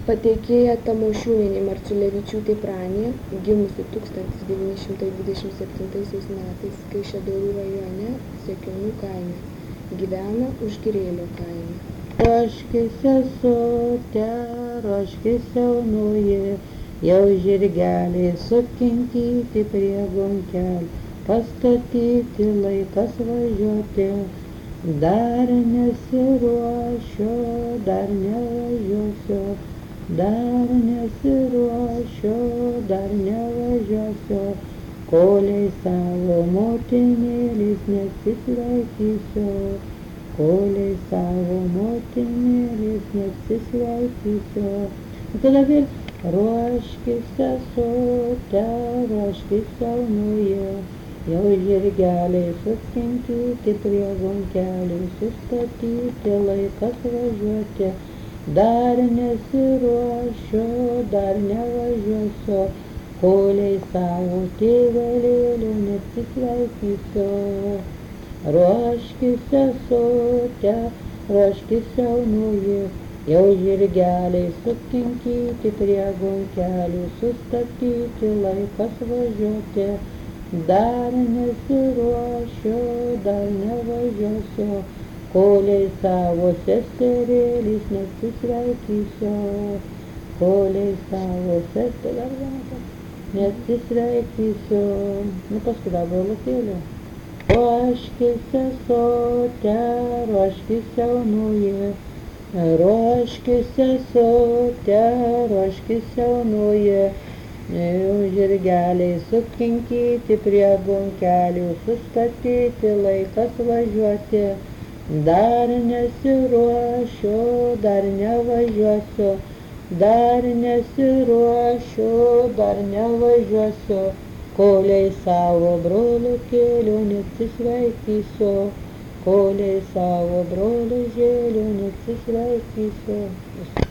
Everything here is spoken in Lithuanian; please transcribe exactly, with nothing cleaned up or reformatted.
Pateikėja Tamošiūnienė Marciulevičiūtė Pranė, gimusi tūkstantis devyni šimtai dvidešimt septintaisiais metais Kaišiadorių rajone Sekionių kaime, gyvena Užgirėlio kaime. Ruoškis sesute, ruoškis jaunoji, jau žirgeliai sukinkyti prie gonkelio, pastatyti laikas važiuoti. Dar nesiruošiu, dar nevažiuosiu, dar nesiruošiu, dar nevažiuosiu, kolei savo motinėlis nesisveikysiu, kolei savo motinėlis nesisveikysiu. Tada vėl ruoškis sesute, ruoškis jaunoji, jau žirgeliai sukinkyti prie gonkelių, sustatyti laikas važiuoti. Dar nesiruošiu, dar nevažiuosiu, kolei savo tėvelėliu nesisveikysiu. Ruoškis sesute, ruoškis jaunoji, jau žirgeliai sukinkyti prie gonkelių, sustatyti laikas važiuoti. Dar nesiruošiu, dar nevažiuosiu, kolei savo seserėlis nesisveikysiu, kolei savo seserėlis nesisveikysiu. Nu, paskui dar brolukėlė. Ruoškis sesute, ruoškis jaunoji, ruoškis sesute, ruoškis jaunoji, jau žirgeliai sukinkyti prie gonkelių, sustatyti laikas važiuoti. Dar nesiruošiu, dar nevažiuosiu, dar nesiruošiu, dar nevažiuosiu, kolei savo brolukėliu nesisveikysiu, kolei savo brolužėliu nesisveikysiu.